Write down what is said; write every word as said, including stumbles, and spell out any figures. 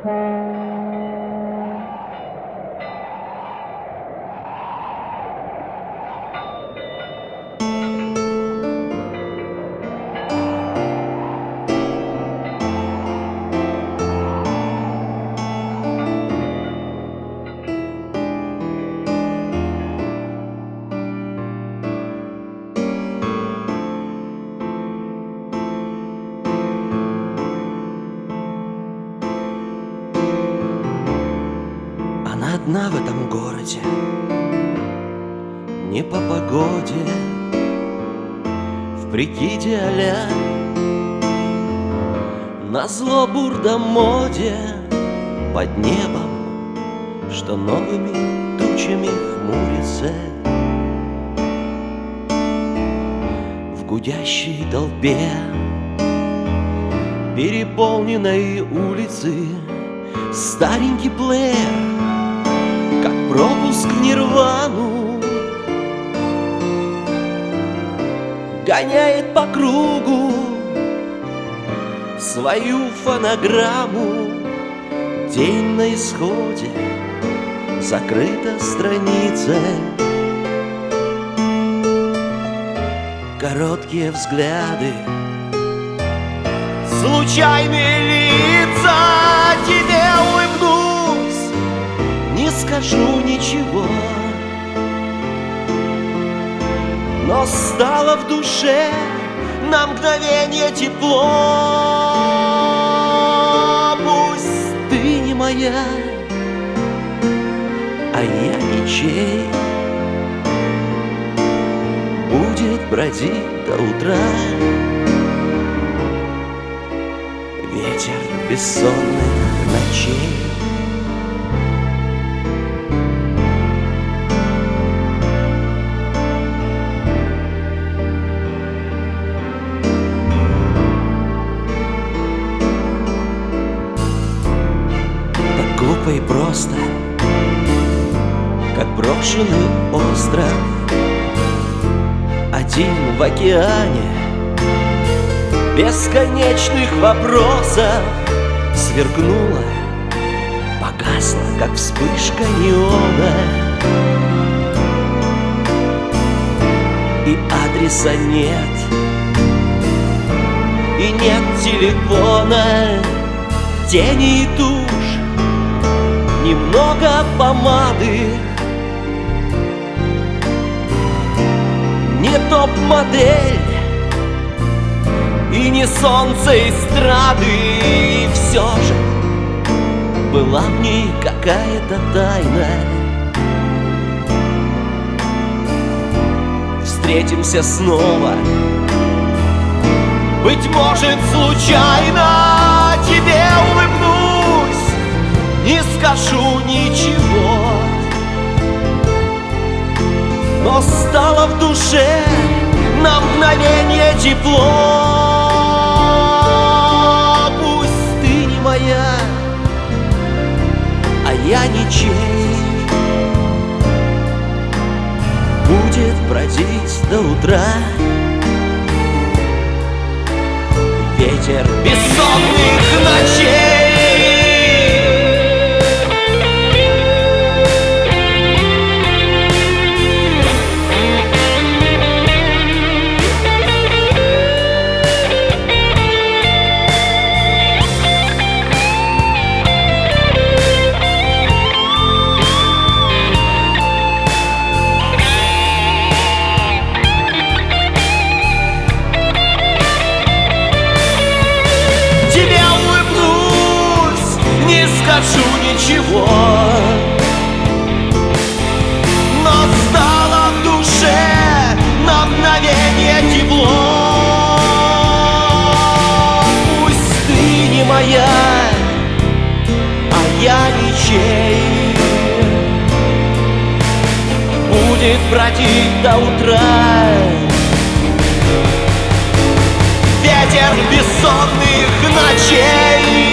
Одна в этом городе, не по погоде, в прикиде а-ля назло бурдомоде под небом, что новыми тучами хмурится. В гудящей толпе переполненной улицы старенький плеер, как пропуск в нирвану, гоняет по кругу свою фонограмму. День на исходе, закрыта страница. Короткие взгляды, случайные лица. Тебе улыбнусь, не скажу ничего, но стало в душе на мгновение тепло. Пусть ты не моя, а я ничей, будет бродить до утра ветер бессонных ночей. Глупо и просто, как брошенный остров, один в океане бесконечных вопросов. Сверкнула, погасла, как вспышка неона, и адреса нет, и нет телефона. Тени и тушь, немного помады, не топ-модель и не солнце эстрады. И все же была в ней какая-то тайна. Встретимся снова, быть может, случайно. Тебе улыбнусь, не скажу ничего, но стало в душе на мгновение тепло. Пусть ты не моя, а я ничей, будет бродить до утра ветер бессонных ночей. Скажу ничего, но стало в душе на мгновение тепло. Пусть ты не моя, а я ничей, будет бродить до утра ветер бессонных ночей.